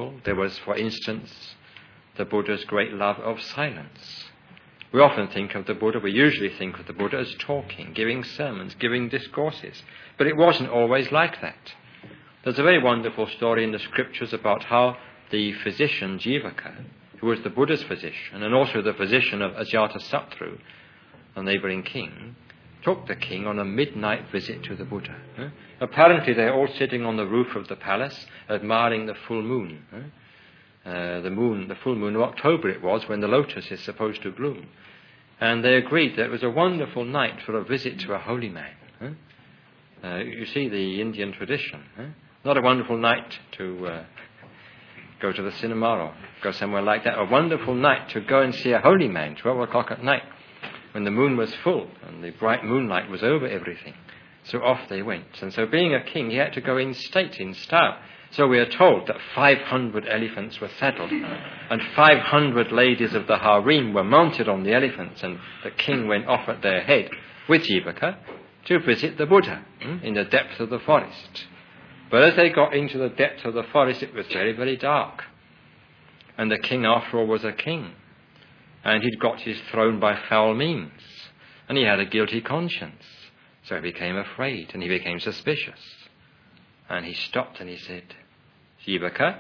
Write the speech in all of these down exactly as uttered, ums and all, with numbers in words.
wonderful. There was, for instance, the Buddha's great love of silence. We often think of the Buddha, we usually think of the Buddha as talking, giving sermons, giving discourses. But it wasn't always like that. There's a very wonderful story in the scriptures about how the physician Jivaka, who was the Buddha's physician and also the physician of Ajatasattu, a neighbouring king, took the king on a midnight visit to the Buddha. Eh? Apparently they're all sitting on the roof of the palace admiring the full moon. Eh? Uh, the moon, the full moon of October it was, when the lotus is supposed to bloom. And they agreed that it was a wonderful night for a visit to a holy man. Eh? Uh, you see the Indian tradition. Eh? Not a wonderful night to uh, go to the cinema or go somewhere like that. A wonderful night to go and see a holy man, twelve o'clock at night, when the moon was full and the bright moonlight was over everything. So off they went. And so being a king, he had to go in state, in style. So we are told that five hundred elephants were saddled and five hundred ladies of the harem were mounted on the elephants, and the king went off at their head with Jivaka to visit the Buddha hmm, in the depth of the forest. But as they got into the depth of the forest, it was very, very dark. And the king, after all, was a king. And he'd got his throne by foul means. And he had a guilty conscience. So he became afraid and he became suspicious. And he stopped and he said, Jivaka,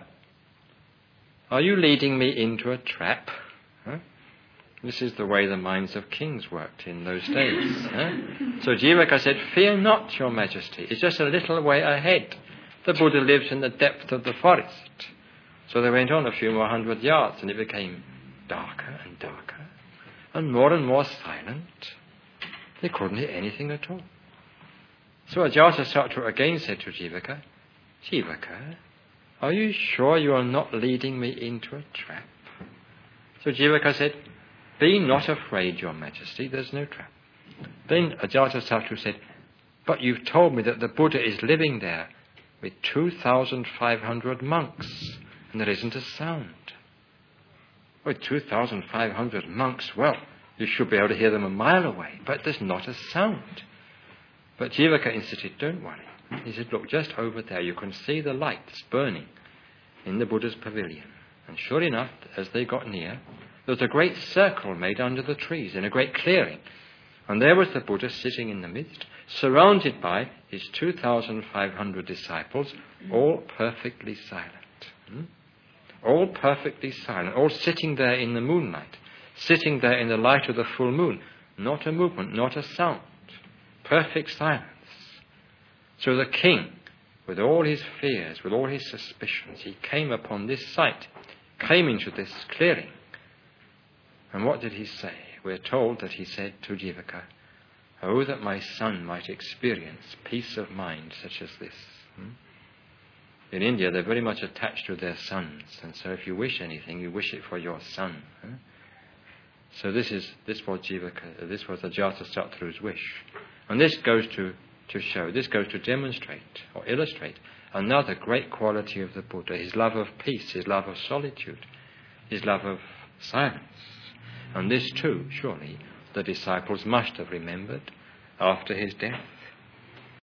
are you leading me into a trap? Huh? This is the way the minds of kings worked in those days. Huh? So Jivaka said, fear not, your majesty. It's just a little way ahead. The Buddha lives in the depth of the forest. So they went on a few more hundred yards and it became darker and darker and more and more silent. They couldn't hear anything at all. So Ajatasattu again said to Jivaka, Jivaka, are you sure you are not leading me into a trap? So Jivaka said, be not afraid, your majesty, there's no trap. Then Ajatasattu said, but you've told me that the Buddha is living there with two thousand five hundred monks, and there isn't a sound. With two thousand five hundred monks, well, you should be able to hear them a mile away, but there's not a sound. But Jivaka insisted, don't worry. He said, look, just over there you can see the lights burning in the Buddha's pavilion. And sure enough, as they got near, there was a great circle made under the trees in a great clearing. And there was the Buddha sitting in the midst, surrounded by his two thousand five hundred disciples, all perfectly silent. Hmm? All perfectly silent, all sitting there in the moonlight, sitting there in the light of the full moon. Not a movement, not a sound. Perfect silence. So the king, with all his fears, with all his suspicions, he came upon this sight, came into this clearing. And what did he say? We're told that he said to Jivaka, oh, that my son might experience peace of mind such as this. Hmm? In India, they're very much attached to their sons, and so if you wish anything, you wish it for your son. Huh? So this is this was Jivaka, this was Ajatasattu's wish. And this goes to, to show, this goes to demonstrate or illustrate another great quality of the Buddha, his love of peace, his love of solitude, his love of silence. And this too, surely, the disciples must have remembered after his death.